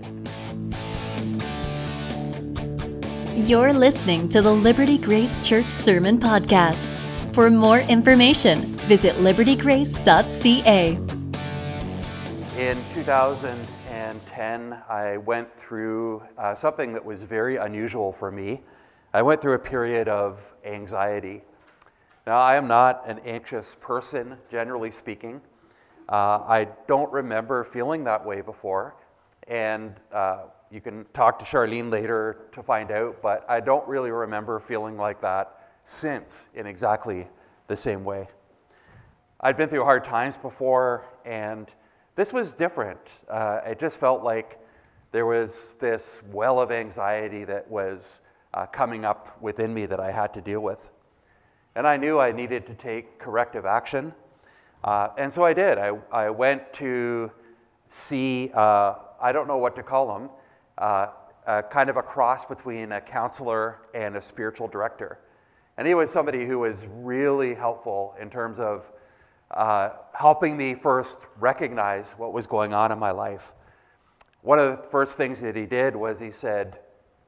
You're listening to the Liberty Grace Church Sermon Podcast. For more information, visit libertygrace.ca. In 2010, I went through something that was very unusual for me. I went through a period of anxiety. Now, I am not an anxious person, generally speaking. I don't remember feeling that way before, and you can talk to Charlene later to find out, but I don't really remember feeling like that since in exactly the same way. I'd been through hard times before, and this was different. It just felt like there was this well of anxiety that was coming up within me that I had to deal with. And I knew I needed to take corrective action. And so I did. I went to see, I don't know what to call them, kind of a cross between a counselor and a spiritual director. And he was somebody who was really helpful in terms of helping me first recognize what was going on in my life. One of the first things that he did was he said,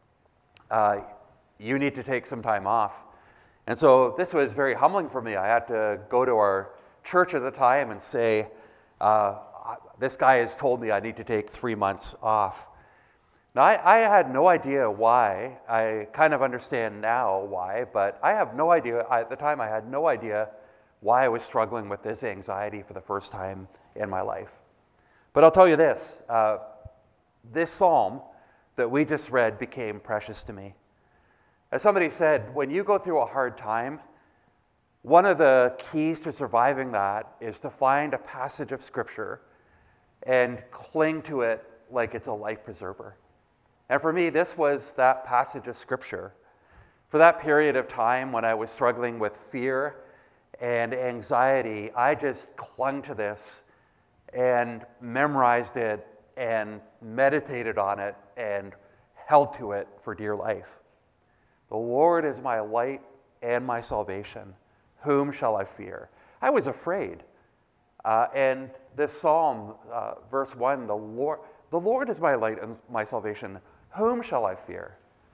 you need to take some time off. And so this was very humbling for me. I had to go to our church at the time and say, this guy has told me I need to take 3 months off. Now, I had no idea why. I kind of understand now why, but I have no idea. At the time, I had no idea why I was struggling with this anxiety for the first time in my life. But I'll tell you this, this psalm that we just read became precious to me. As somebody said, when you go through a hard time, one of the keys to surviving that is to find a passage of Scripture and cling to it like it's a life preserver. And for me, this was that passage of Scripture. For that period of time when I was struggling with fear and anxiety, I just clung to this and memorized it and meditated on it and held to it for dear life. The Lord is my light and my salvation. Whom shall I fear? I was afraid. And this psalm, verse 1, the Lord is my light and my salvation. Whom shall I fear?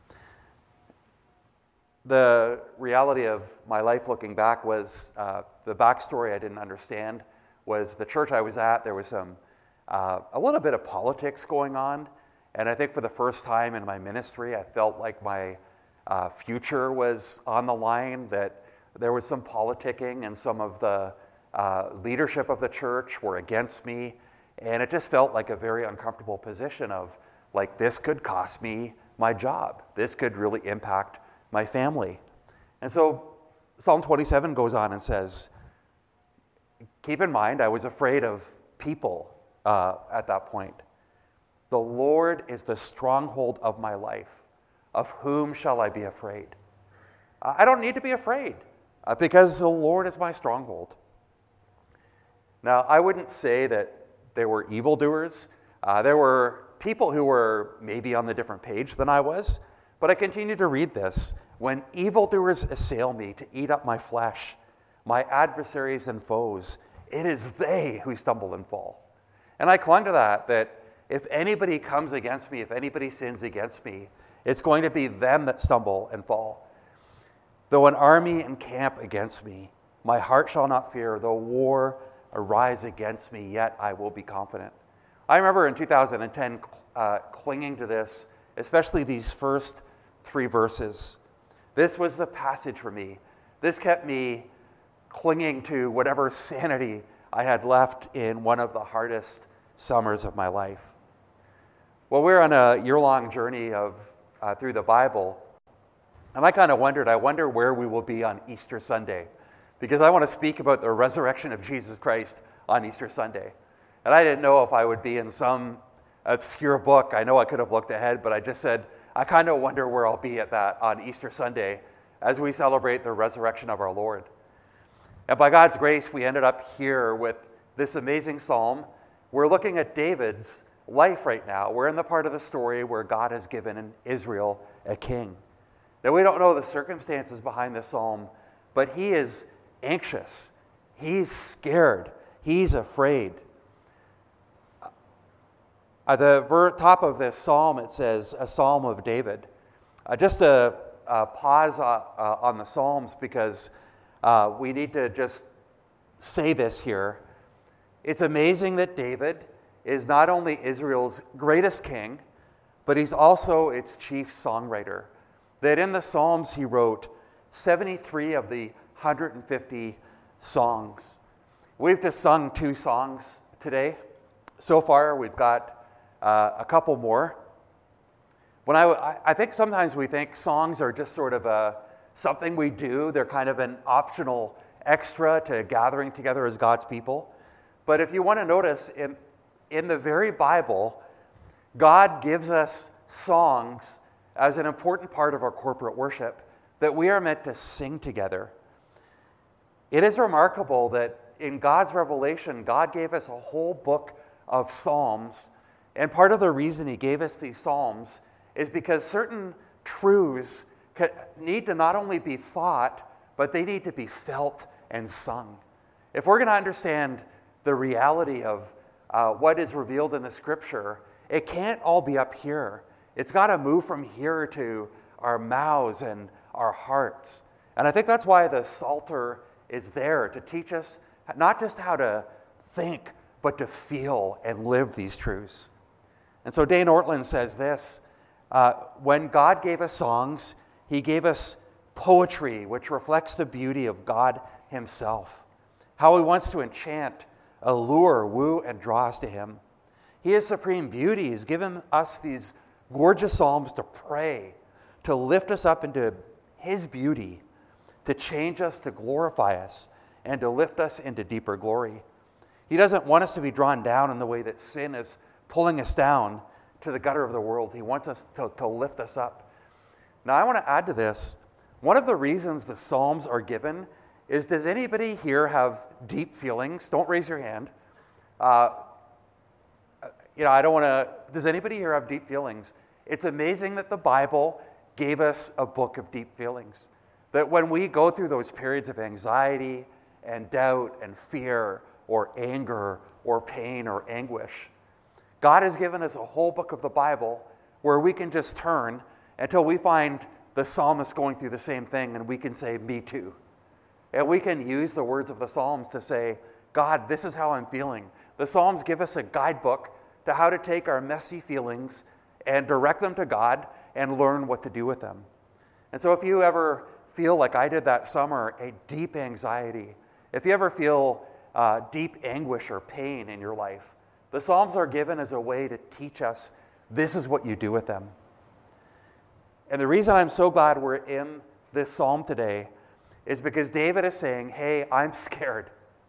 The reality of my life looking back was the backstory I didn't understand was the church I was at, there was a little bit of politics going on. And I think for the first time in my ministry, I felt like my future was on the line, that there was some politicking and some of the leadership of the church were against me. And it just felt like a very uncomfortable position of, like, this could cost me my job. This could really impact my family. And so Psalm 27 goes on and says, keep in mind, I was afraid of people at that point. The Lord is the stronghold of my life. Of whom shall I be afraid? I don't need to be afraid because the Lord is my stronghold. Now, I wouldn't say that there were evildoers. There were people who were maybe on the different page than I was, but I continued to read this. When evildoers assail me to eat up my flesh, my adversaries and foes, it is they who stumble and fall. And I clung to that if anybody comes against me, if anybody sins against me, it's going to be them that stumble and fall. Though an army encamp against me, my heart shall not fear. Though war arise against me, yet I will be confident. I remember in 2010 clinging to this, especially these first 3 verses. This was the passage for me. This kept me clinging to whatever sanity I had left in one of the hardest summers of my life. Well, we're on a year-long journey through the Bible, and I wonder where we will be on Easter Sunday, because I want to speak about the resurrection of Jesus Christ on Easter Sunday. And I didn't know if I would be in some obscure book. I know I could have looked ahead, but I just said, I kind of wonder where I'll be at that on Easter Sunday as we celebrate the resurrection of our Lord. And by God's grace, we ended up here with this amazing psalm. We're looking at David's life right now. We're in the part of the story where God has given Israel a king. Now, we don't know the circumstances behind this psalm, but he is anxious. He's scared. He's afraid. At the top of this psalm, it says, a psalm of David. Just a pause on the psalms, because we need to just say this here. It's amazing that David is not only Israel's greatest king, but he's also its chief songwriter. That in the Psalms he wrote 73 of the 150 songs. We've just sung 2 songs today. So far we've got a couple more. When I think sometimes we think songs are just sort of something we do. They're kind of an optional extra to gathering together as God's people. But if you want to notice, in the very Bible, God gives us songs as an important part of our corporate worship that we are meant to sing together. It is remarkable that in God's revelation, God gave us a whole book of psalms. And part of the reason he gave us these psalms is because certain truths need to not only be thought, but they need to be felt and sung. If we're going to understand the reality of what is revealed in the Scripture, it can't all be up here. It's got to move from here to our mouths and our hearts. And I think that's why the Psalter is there, to teach us not just how to think, but to feel and live these truths. And so Dane Ortlund says this, when God gave us songs, he gave us poetry, which reflects the beauty of God himself. How he wants to enchant, allure, woo, and draw us to him. He is supreme beauty. He's given us these gorgeous psalms to pray, to lift us up into his beauty, to change us, to glorify us, and to lift us into deeper glory. He doesn't want us to be drawn down in the way that sin is pulling us down to the gutter of the world. He wants us to lift us up. Now, I want to add to this. One of the reasons the Psalms are given is, does anybody here have deep feelings? Don't raise your hand. Does anybody here have deep feelings? It's amazing that the Bible gave us a book of deep feelings. That when we go through those periods of anxiety and doubt and fear or anger or pain or anguish, God has given us a whole book of the Bible where we can just turn until we find the psalmist going through the same thing, and we can say, me too. And we can use the words of the Psalms to say, God, this is how I'm feeling. The Psalms give us a guidebook to how to take our messy feelings and direct them to God and learn what to do with them. And so if you ever feel like I did that summer, a deep anxiety, if you ever feel deep anguish or pain in your life, the Psalms are given as a way to teach us this is what you do with them. And the reason I'm so glad we're in this psalm today is because David is saying, hey, I'm scared.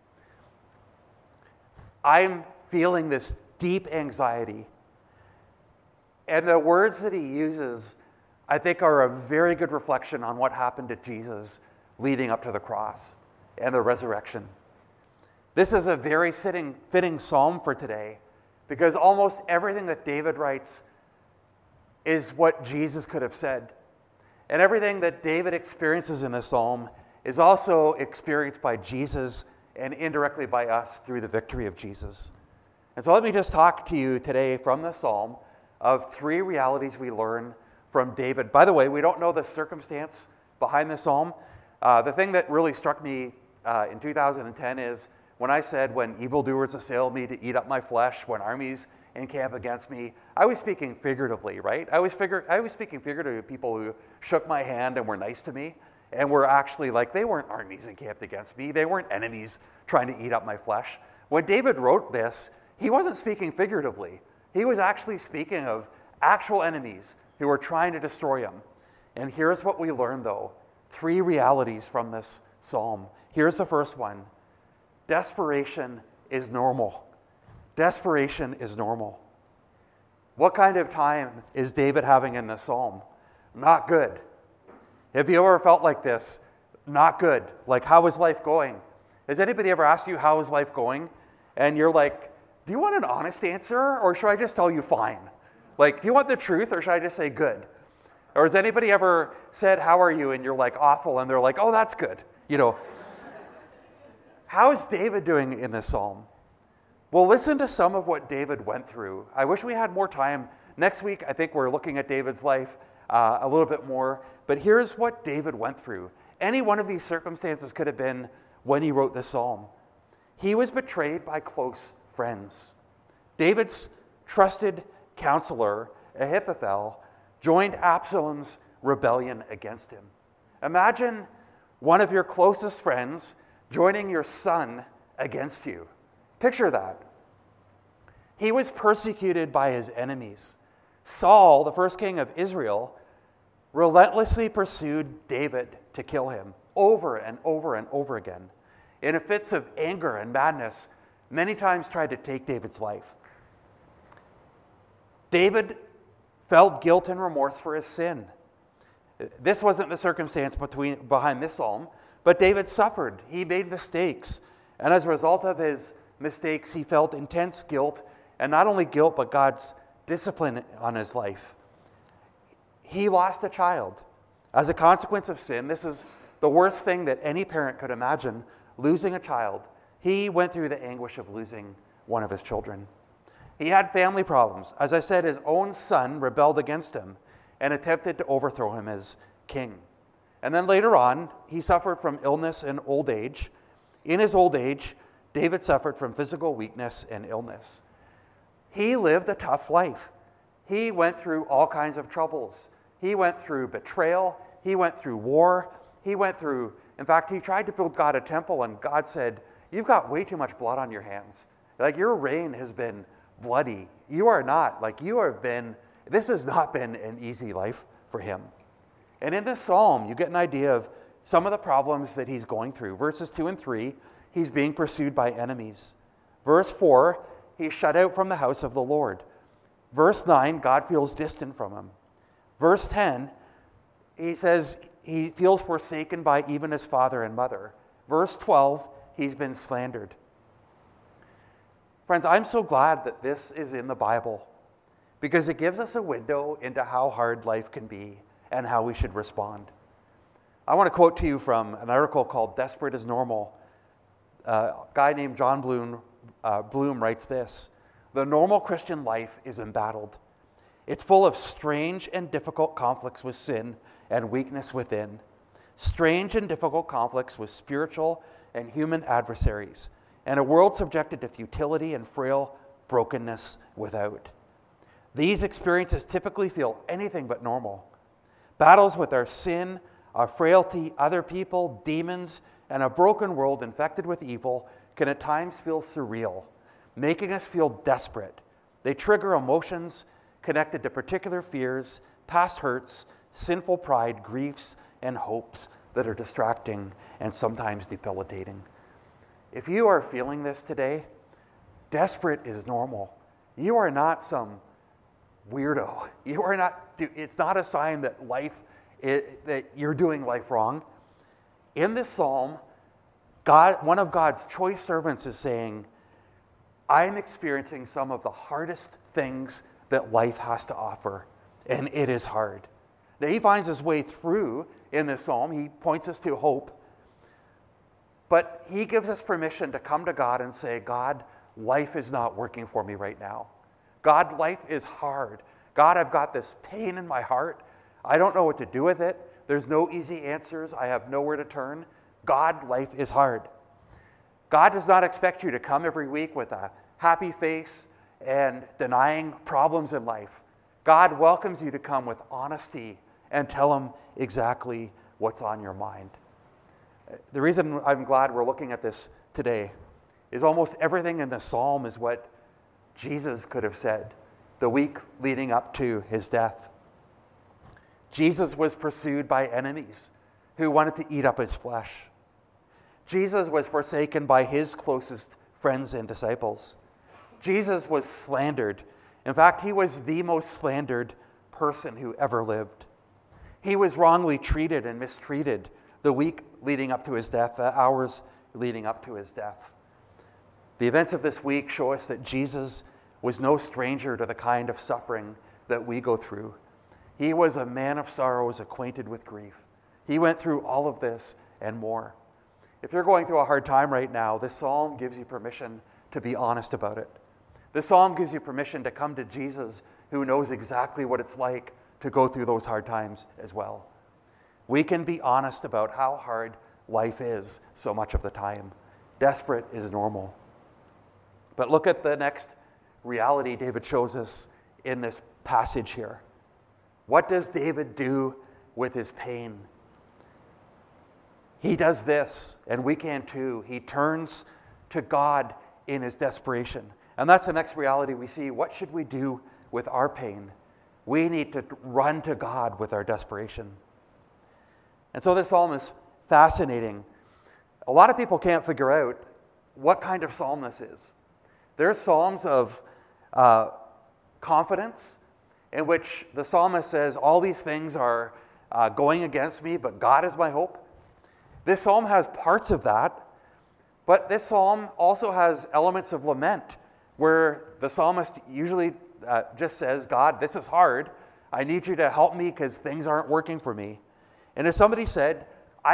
I'm feeling this deep anxiety. And the words that he uses, I think, are a very good reflection on what happened to Jesus leading up to the cross and the resurrection. This is a very fitting psalm for today, because almost everything that David writes is what Jesus could have said. And everything that David experiences in this psalm is also experienced by Jesus and indirectly by us through the victory of Jesus. And so let me just talk to you today from the psalm of 3 realities we learn from David. By the way, we don't know the circumstance behind the psalm. The thing that really struck me in 2010 is when I said, when evildoers assail me to eat up my flesh, when armies encamp against me, I was speaking figuratively, right? I was speaking figuratively to people who shook my hand and were nice to me and were actually like, they weren't armies encamped against me. They weren't enemies trying to eat up my flesh. When David wrote this, he wasn't speaking figuratively. He was actually speaking of actual enemies who were trying to destroy him. And here's what we learn, though. 3 realities from this psalm. Here's the first one. Desperation is normal. Desperation is normal. What kind of time is David having in this psalm? Not good. Have you ever felt like this? Not good. Like, how is life going? Has anybody ever asked you, how is life going? And you're like, do you want an honest answer, or should I just tell you fine? Like, do you want the truth, or should I just say good? Or has anybody ever said, how are you? And you're like, awful. And they're like, oh, that's good. How is David doing in this psalm? Well, listen to some of what David went through. I wish we had more time. Next week, I think we're looking at David's life a little bit more. But here's what David went through. Any one of these circumstances could have been when he wrote this psalm. He was betrayed by close friends. David's trusted counselor, Ahithophel, joined Absalom's rebellion against him. Imagine one of your closest friends joining your son against you. Picture that. He was persecuted by his enemies. Saul, the first king of Israel, relentlessly pursued David to kill him over and over and over again. In fits of anger and madness, many times tried to take David's life. David felt guilt and remorse for his sin. This wasn't the circumstance behind this psalm, but David suffered. He made mistakes. And as a result of his mistakes, he felt intense guilt, and not only guilt, but God's discipline on his life. He lost a child. As a consequence of sin, this is the worst thing that any parent could imagine, losing a child. He went through the anguish of losing one of his children. He had family problems. As I said, his own son rebelled against him and attempted to overthrow him as king. And then later on, he suffered from illness and old age. In his old age, David suffered from physical weakness and illness. He lived a tough life. He went through all kinds of troubles. He went through betrayal. He went through war. He tried to build God a temple, and God said, "You've got way too much blood on your hands. Like, your reign has been bloody. You are not. This has not been an easy life for him." And in this psalm, you get an idea of some of the problems that he's going through. Verses 2 and 3, he's being pursued by enemies. Verse 4, he's shut out from the house of the Lord. Verse 9, God feels distant from him. Verse 10, he says he feels forsaken by even his father and mother. Verse 12, he's been slandered. Friends, I'm so glad that this is in the Bible, because it gives us a window into how hard life can be and how we should respond. I want to quote to you from an article called "Desperate is Normal." A guy named John Bloom writes this: "The normal Christian life is embattled. It's full of strange and difficult conflicts with sin and weakness within. Strange and difficult conflicts with spiritual and human adversaries, and a world subjected to futility and frail brokenness without. These experiences typically feel anything but normal. Battles with our sin, our frailty, other people, demons, and a broken world infected with evil can at times feel surreal, making us feel desperate. They trigger emotions connected to particular fears, past hurts, sinful pride, griefs, and hopes that are distracting and sometimes debilitating." If you are feeling this today, desperate is normal. You are not some weirdo. It's not a sign that that you're doing life wrong. In this psalm, one of God's choice servants is saying, "I'm experiencing some of the hardest things that life has to offer, and it is hard." Now, he finds his way through in this psalm. He points us to hope. But he gives us permission to come to God and say, "God, life is not working for me right now. God, life is hard. God, I've got this pain in my heart. I don't know what to do with it. There's no easy answers. I have nowhere to turn. God, life is hard." God does not expect you to come every week with a happy face and denying problems in life. God welcomes you to come with honesty and tell him exactly what's on your mind. The reason I'm glad we're looking at this today is almost everything in the psalm is what Jesus could have said the week leading up to his death. Jesus was pursued by enemies who wanted to eat up his flesh. Jesus was forsaken by his closest friends and disciples. Jesus was slandered. In fact, he was the most slandered person who ever lived. He was wrongly treated and mistreated the week leading up to his death, the hours leading up to his death. The events of this week show us that Jesus was no stranger to the kind of suffering that we go through. He was a man of sorrows, acquainted with grief. He went through all of this and more. If you're going through a hard time right now, this psalm gives you permission to be honest about it. This psalm gives you permission to come to Jesus, who knows exactly what it's like to go through those hard times as well. We can be honest about how hard life is so much of the time. Desperate is normal. But look at the next reality David shows us in this passage here. What does David do with his pain? He does this, and we can too. He turns to God in his desperation. And that's the next reality we see. What should we do with our pain? We need to run to God with our desperation. And so this psalm is fascinating. A lot of people can't figure out what kind of psalm this is. There's psalms of confidence in which the psalmist says, all these things are going against me, but God is my hope. This psalm has parts of that, but this psalm also has elements of lament, where the psalmist usually just says, God, this is hard. I need you to help me because things aren't working for me. And as somebody said,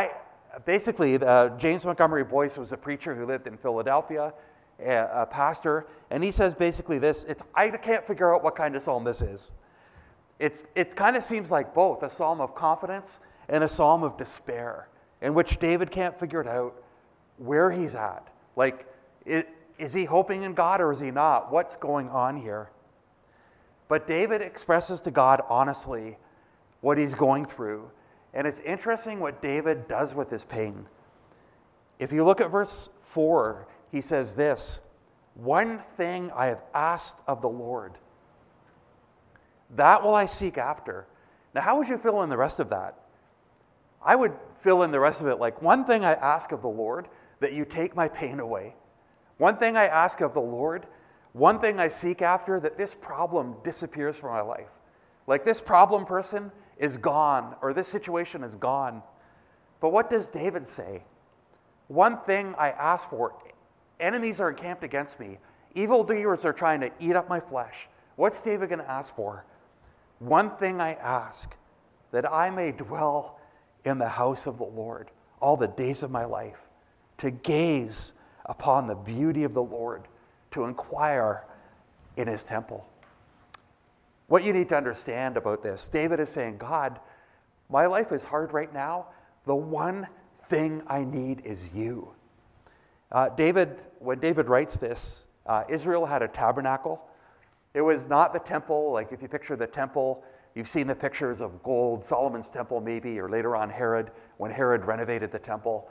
James Montgomery Boyce was a preacher who lived in Philadelphia, a pastor, and he says basically this, I can't figure out what kind of psalm this is. It kind of seems like both, a psalm of confidence and a psalm of despair, in which David can't figure it out where he's at. Like, is he hoping in God or is he not? What's going on here? But David expresses to God honestly what he's going through. And it's interesting what David does with his pain. If you look at verse 4, he says this, one thing I have asked of the Lord, that will I seek after. Now, how would you fill in the rest of that? I would fill in the rest of it like, one thing I ask of the Lord, that you take my pain away. One thing I ask of the Lord, one thing I seek after, that this problem disappears from my life. Like this problem person is gone, or this situation is gone. But what does David say? One thing I ask for, enemies are encamped against me. Evildoers are trying to eat up my flesh. What's David going to ask for? One thing I ask, that I may dwell in the house of the Lord all the days of my life, to gaze upon the beauty of the Lord, to inquire in his temple. What you need to understand about this, David is saying, God, my life is hard right now. The one thing I need is you. When David writes this, Israel had a tabernacle. It was not the temple. Like if you picture the temple, you've seen the pictures of gold, Solomon's temple maybe, or later on Herod, when Herod renovated the temple.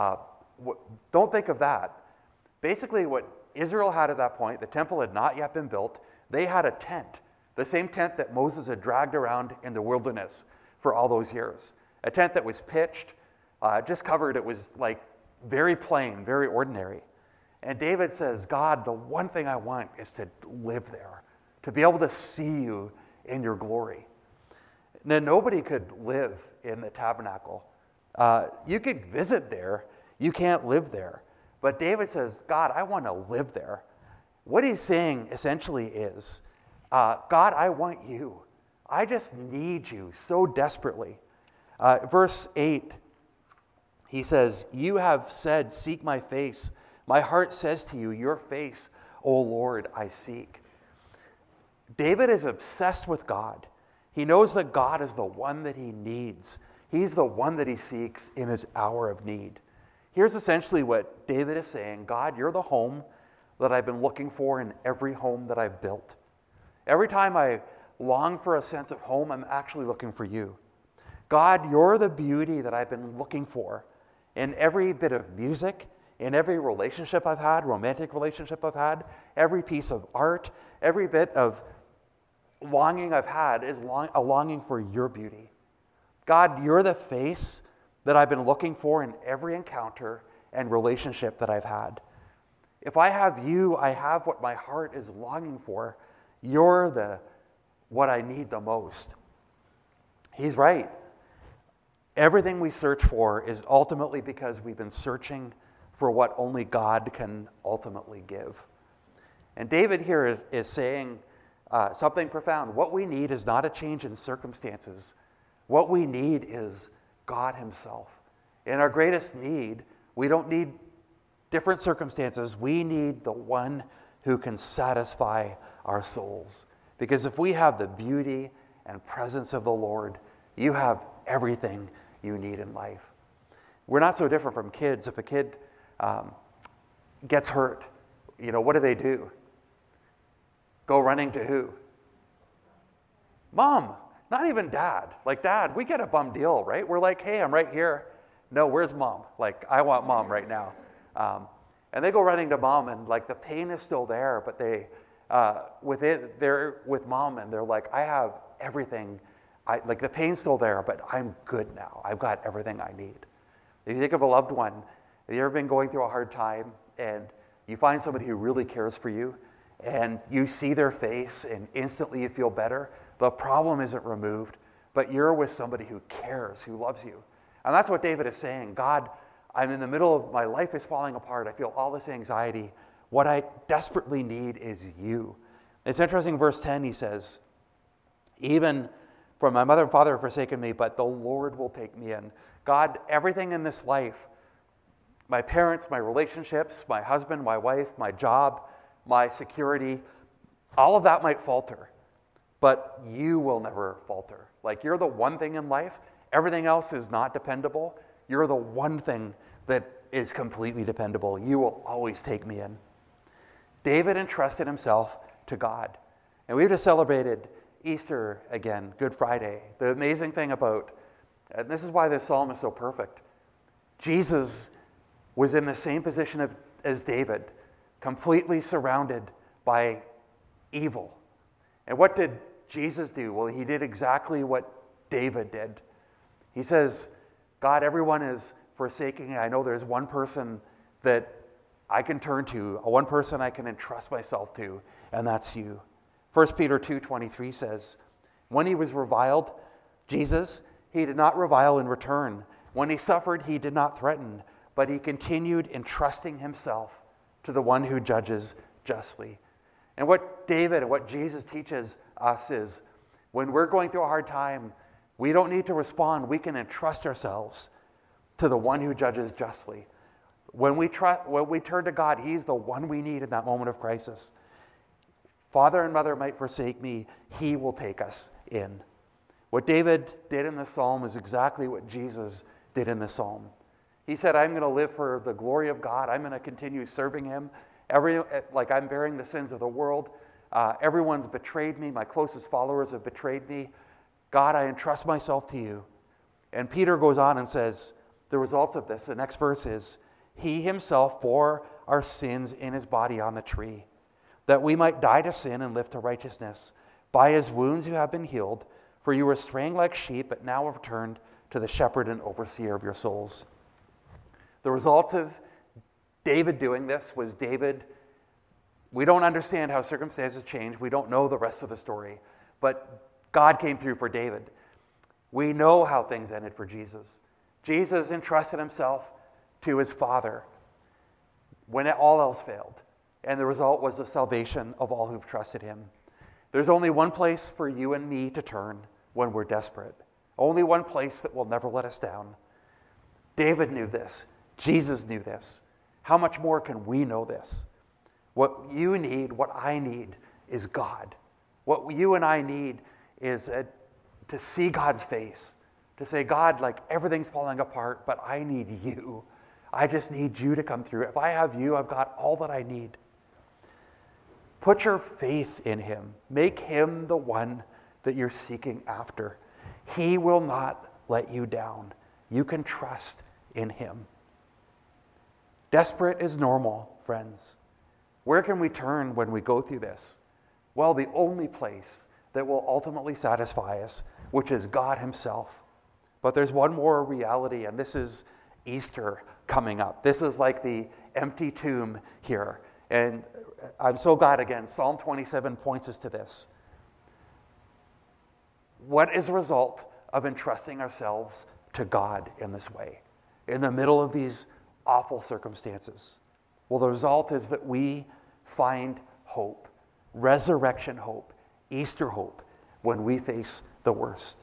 Don't think of that. Basically what Israel had at that point, the temple had not yet been built. They had a tent, the same tent that Moses had dragged around in the wilderness for all those years. A tent that was pitched, just covered. It was like very plain, very ordinary. And David says, God, the one thing I want is to live there, to be able to see you in your glory. Now, nobody could live in the tabernacle. You could visit there. You can't live there. But David says, God, I want to live there. What he's saying essentially is, God, I want you. I just need you so desperately. Verse 8, he says, you have said, seek my face. My heart says to you, your face, O Lord, I seek. David is obsessed with God. He knows that God is the one that he needs. He's the one that he seeks in his hour of need. Here's essentially what David is saying. God, you're the home that I've been looking for in every home that I've built. Every time I long for a sense of home, I'm actually looking for you. God, you're the beauty that I've been looking for in every bit of music, in every relationship I've had, romantic relationship I've had, every piece of art, every bit of longing I've had is a longing for your beauty. God, you're the face that I've been looking for in every encounter and relationship that I've had. If I have you, I have what my heart is longing for. You're what I need the most. He's right. Everything we search for is ultimately because we've been searching for what only God can ultimately give. And David here is saying something profound. What we need is not a change in circumstances. What we need is God himself. In our greatest need, we don't need different circumstances, we need the one who can satisfy our souls. Because if we have the beauty and presence of the Lord, you have everything you need in life. We're not so different from kids. If a kid gets hurt, what do? Go running to who? Mom, not even dad. Like, Dad, we get a bum deal, right? We're like, hey, I'm right here. No, where's Mom? Like, I want Mom right now. And they go running to Mom, and like the pain is still there, but they're with Mom, and they're like, I have everything. Like the pain's still there, but I'm good now. I've got everything I need. If you think of a loved one, have you ever been going through a hard time and you find somebody who really cares for you and you see their face and instantly you feel better? The problem isn't removed, but you're with somebody who cares, who loves you. And that's what David is saying. God, I'm in the middle of my life is falling apart. I feel all this anxiety. What I desperately need is you. It's interesting, verse 10, he says, even from my mother and father have forsaken me, but the Lord will take me in. God, everything in this life, my parents, my relationships, my husband, my wife, my job, my security, all of that might falter, but you will never falter. Like, you're the one thing in life. Everything else is not dependable. You're the one thing that is completely dependable. You will always take me in. David entrusted himself to God. And we've just celebrated Easter again, Good Friday. The amazing thing about, and this is why this psalm is so perfect, Jesus was in the same position as David, completely surrounded by evil. And what did Jesus do? Well, he did exactly what David did. He says, God, everyone is forsaking me. I know there's one person that I can turn to, one person I can entrust myself to, and that's you. 1 Peter 2:23 says, when he was reviled, Jesus, he did not revile in return. When he suffered, he did not threaten, but he continued entrusting himself to the one who judges justly. And what David and what Jesus teaches us is, when we're going through a hard time, we don't need to respond. We can entrust ourselves to the one who judges justly. When we turn to God, he's the one we need in that moment of crisis. Father and mother might forsake me, he will take us in. What David did in the psalm is exactly what Jesus did in the psalm. He said, I'm going to live for the glory of God. I'm going to continue serving him. I'm bearing the sins of the world. Everyone's betrayed me. My closest followers have betrayed me. God, I entrust myself to you. And Peter goes on and says, the results of this, the next verse is, he himself bore our sins in his body on the tree, that we might die to sin and live to righteousness. By his wounds you have been healed, for you were straying like sheep, but now have returned to the shepherd and overseer of your souls. The result of David doing this was we don't understand how circumstances change. We don't know the rest of the story, but God came through for David. We know how things ended for Jesus. Jesus entrusted himself to his Father when all else failed. And the result was the salvation of all who've trusted him. There's only one place for you and me to turn when we're desperate. Only one place that will never let us down. David knew this. Jesus knew this. How much more can we know this? What you need, what I need, is God. What you and I need is to see God's face. To say, God, like everything's falling apart, but I need you. I just need you to come through. If I have you, I've got all that I need. Put your faith in him. Make him the one that you're seeking after. He will not let you down. You can trust in him. Desperate is normal, friends. Where can we turn when we go through this? Well, the only place that will ultimately satisfy us, which is God himself. But there's one more reality, and this is Easter coming up. This is like the empty tomb here. And I'm so glad, again, Psalm 27 points us to this. What is the result of entrusting ourselves to God in this way, in the middle of these awful circumstances? Well, the result is that we find hope, resurrection hope, Easter hope, when we face the worst.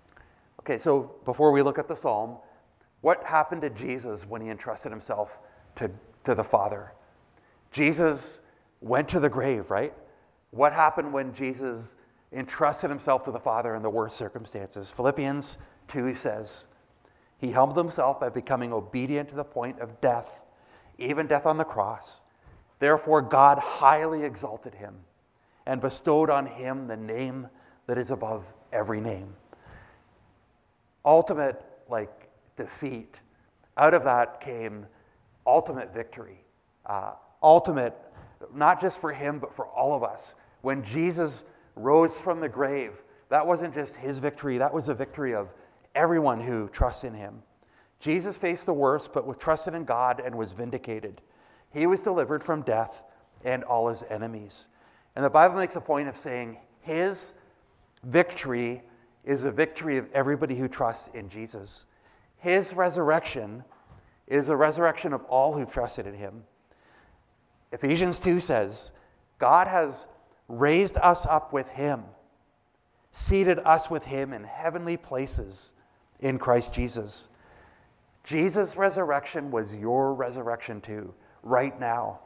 Okay, so before we look at the psalm, what happened to Jesus when he entrusted himself to the Father. Jesus went to the grave, right? What happened when Jesus entrusted himself to the Father in the worst circumstances? Philippians 2 says, he humbled himself by becoming obedient to the point of death, even death on the cross. Therefore, God highly exalted him and bestowed on him the name that is above every name. Ultimate, defeat. Out of that came ultimate victory. Ultimate, not just for him, but for all of us. When Jesus rose from the grave, that wasn't just his victory, that was the victory of everyone who trusts in him. Jesus faced the worst, but trusted in God and was vindicated. He was delivered from death and all his enemies. And the Bible makes a point of saying his victory is a victory of everybody who trusts in Jesus. His resurrection is a resurrection of all who've trusted in him. Ephesians 2 says, God has raised us up with him, seated us with him in heavenly places in Christ Jesus. Jesus' resurrection was your resurrection too, right now.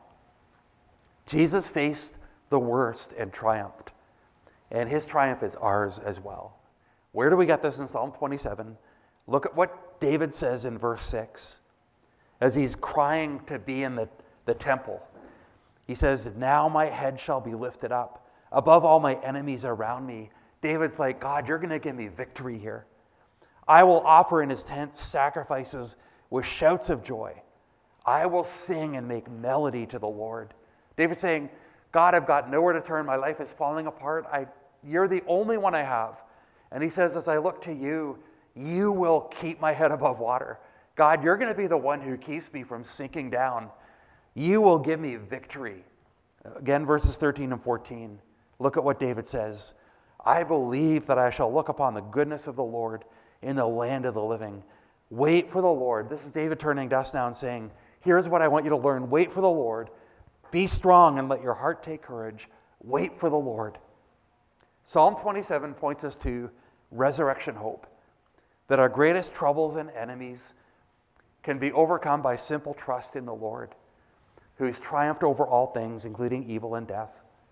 Jesus faced the worst and triumphed, and his triumph is ours as well. Where do we get this in Psalm 27? Look at what David says in verse 6 as he's crying to be in the temple. He says, now my head shall be lifted up above all my enemies around me. David's like, God, you're going to give me victory here. I will offer in his tent sacrifices with shouts of joy. I will sing and make melody to the Lord. David's saying, God, I've got nowhere to turn. My life is falling apart. You're the only one I have. And he says, as I look to you, you will keep my head above water. God, you're going to be the one who keeps me from sinking down. You will give me victory. Again, verses 13 and 14. Look at what David says. I believe that I shall look upon the goodness of the Lord in the land of the living. Wait for the Lord. This is David turning to us now and saying, here's what I want you to learn. Wait for the Lord. Be strong and let your heart take courage. Wait for the Lord. Psalm 27 points us to resurrection hope, that our greatest troubles and enemies can be overcome by simple trust in the Lord, who's triumphed over all things, including evil and death.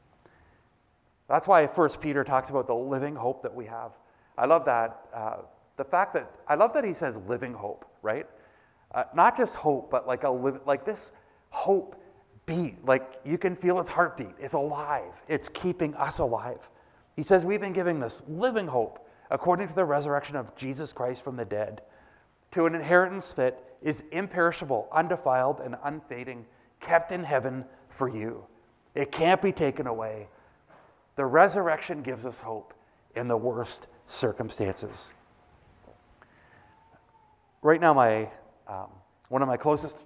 That's why 1 Peter talks about the living hope that we have. I love that. I love that he says living hope, right? Not just hope, but like this hope beat. Like you can feel its heartbeat. It's alive. It's keeping us alive. He says we've been given this living hope according to the resurrection of Jesus Christ from the dead, to an inheritance that is imperishable, undefiled, and unfading, kept in heaven for you. It can't be taken away. The resurrection gives us hope in the worst circumstances. Right now, one of my closest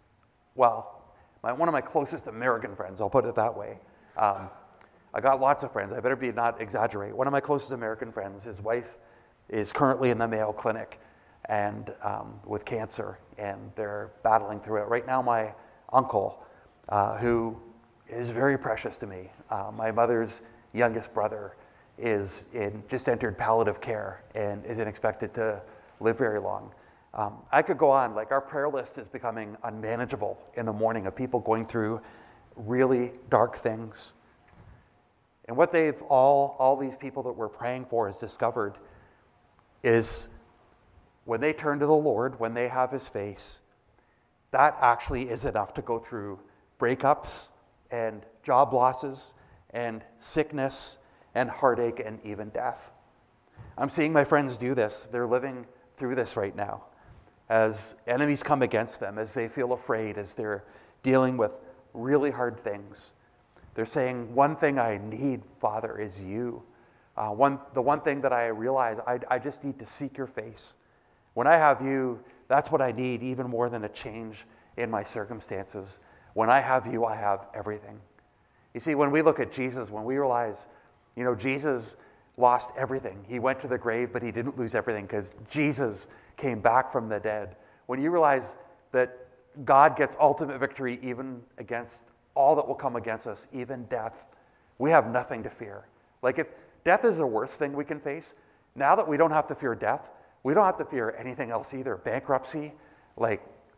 American friends, I'll put it that way. I got lots of friends. I better not exaggerate. One of my closest American friends, his wife is currently in the Mayo Clinic and with cancer, and they're battling through it. Right now, my uncle, who is very precious to me, my mother's youngest brother, just entered palliative care and isn't expected to live very long. I could go on. Our prayer list is becoming unmanageable in the morning of people going through really dark things. And what all these people that we're praying for has discovered is when they turn to the Lord, when they have his face, that actually is enough to go through breakups and job losses and sickness and heartache and even death. I'm seeing my friends do this. They're living through this right now as enemies come against them, as they feel afraid, as they're dealing with really hard things. They're saying, one thing I need, Father, is you. The one thing that I realize, I just need to seek your face. When I have you, that's what I need, even more than a change in my circumstances. When I have you, I have everything. You see, when we look at Jesus, when we realize, Jesus lost everything. He went to the grave, but he didn't lose everything because Jesus came back from the dead. When you realize that God gets ultimate victory even against all that will come against us, even death, we have nothing to fear. If death is the worst thing we can face, now that we don't have to fear death, we don't have to fear anything else either. Bankruptcy,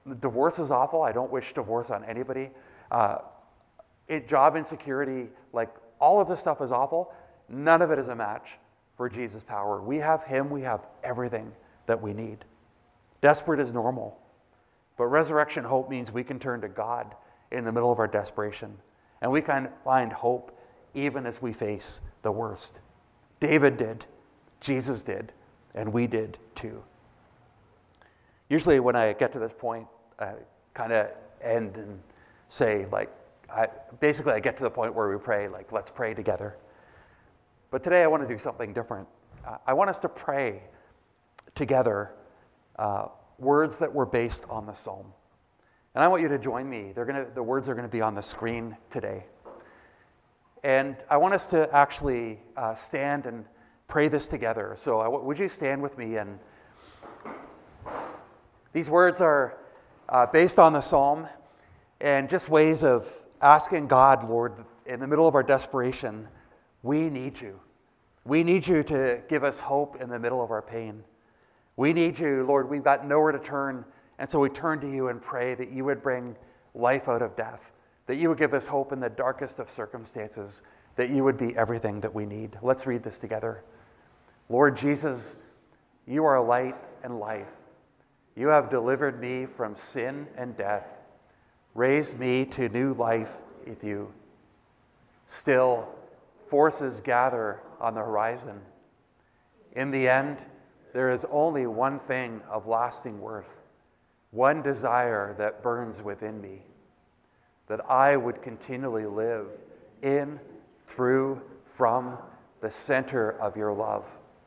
Divorce is awful. I don't wish divorce on anybody. Job insecurity, like all of this stuff is awful. None of it is a match for Jesus' power. We have him. We have everything that we need. Desperate is normal. But resurrection hope means we can turn to God in the middle of our desperation. And we can find hope even as we face the worst. David did. Jesus did. And we did too. Usually when I get to this point, I kind of end and say, I get to the point where we pray, let's pray together. But today I want to do something different. I want us to pray together words that were based on the psalm. And I want you to join me. The words are going to be on the screen today. And I want us to actually stand and pray this together. So would you stand with me? And these words are based on the psalm and just ways of asking God, Lord, in the middle of our desperation, we need you. We need you to give us hope in the middle of our pain. We need you, Lord. We've got nowhere to turn, and so we turn to you and pray that you would bring life out of death, that you would give us hope in the darkest of circumstances, that you would be everything that we need. Let's read this together. Lord Jesus, you are light and life. You have delivered me from sin and death, raised me to new life with you. Still, forces gather on the horizon. In the end, there is only one thing of lasting worth, one desire that burns within me, that I would continually live in, through, from the center of your love,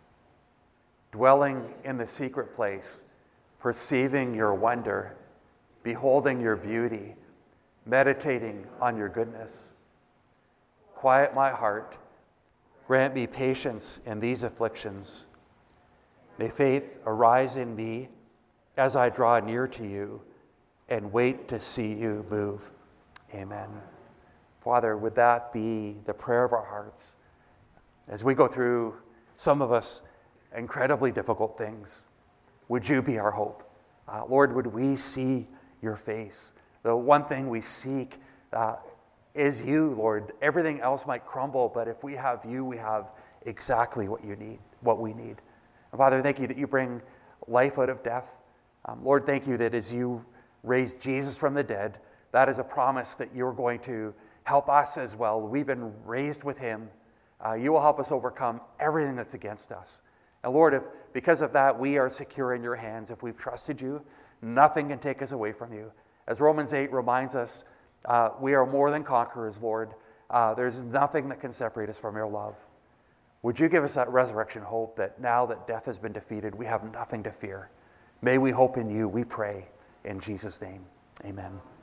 dwelling in the secret place, perceiving your wonder, beholding your beauty, meditating on your goodness. Quiet my heart, grant me patience in these afflictions. May faith arise in me as I draw near to you and wait to see you move. Amen. Father, would that be the prayer of our hearts as we go through, some of us, incredibly difficult things? Would you be our hope? Lord, would we see your face? The one thing we seek is you, Lord. Everything else might crumble, but if we have you, we have exactly what we need. And Father, thank you that you bring life out of death. Lord, thank you that as you raised Jesus from the dead, that is a promise that you're going to help us as well. We've been raised with him. You will help us overcome everything that's against us. And Lord, if because of that we are secure in your hands, if we've trusted you, nothing can take us away from you. As Romans 8 reminds us, we are more than conquerors, Lord. There's nothing that can separate us from your love. Would you give us that resurrection hope that now that death has been defeated, we have nothing to fear? May we hope in you, we pray in Jesus' name. Amen.